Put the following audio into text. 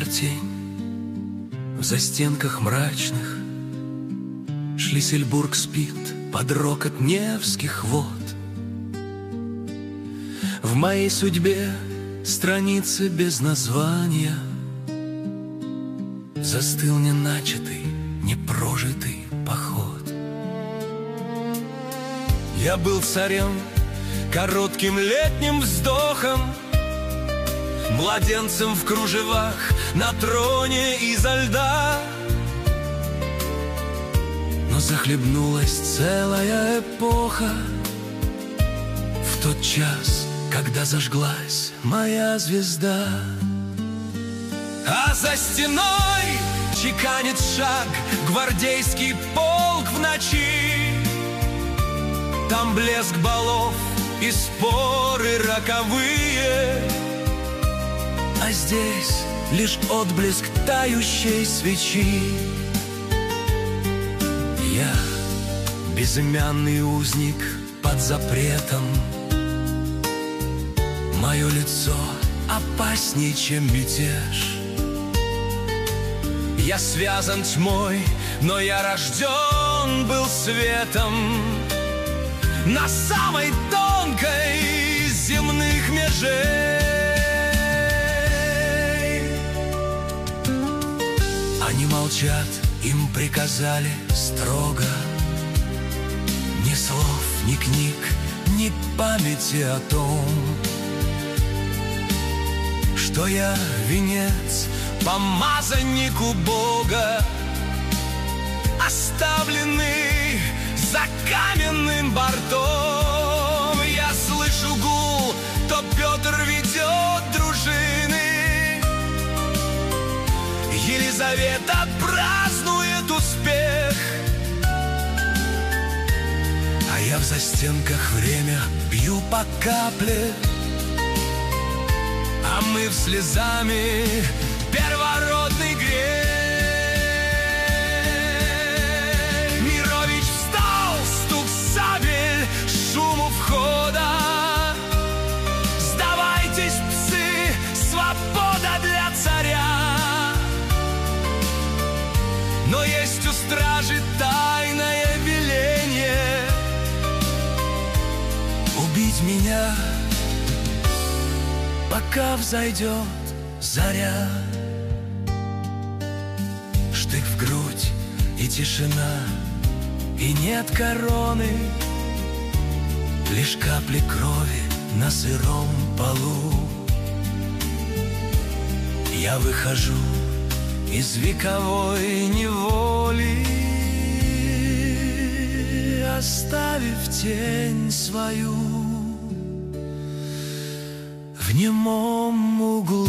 тень в застенках мрачных. Шлиссельбург спит под рокот Невских вод. В моей судьбе страницы без названия. Застыл неначатый, непрожитый поход. Я был царем коротким летним вздохом, младенцем в кружевах на троне изо льда. Но захлебнулась целая эпоха в тот час, когда зажглась моя звезда. А за стеной чеканит шаг гвардейский полк в ночи. Там блеск балов и споры роковые, а здесь лишь отблеск тающей свечи. Я безымянный узник под запретом. Мое лицо опаснее, чем мятеж. Я связан тьмой, но я рожден был светом на самой тонкой из земных межей. Они молчат, им приказали строго. Ни слов, ни книг, ни памяти о том, что я венец помазаннику Бога, оставленный за каменным бортом. Я слышу гул, то Петр ведет дружины, Елизавета празднует успех, а я в застенках время пью по капле, омыв слезами первородный грех. Мирович встал, стук сабель, шум у входа. Сдавайтесь, псы, свобода для царя. Но есть у стражи тайное веление убить меня, пока взойдет заря. Штык в грудь и тишина, и нет короны, лишь капли крови на сыром полу. Я выхожу из вековой неволи, оставив тень свою в немом углу.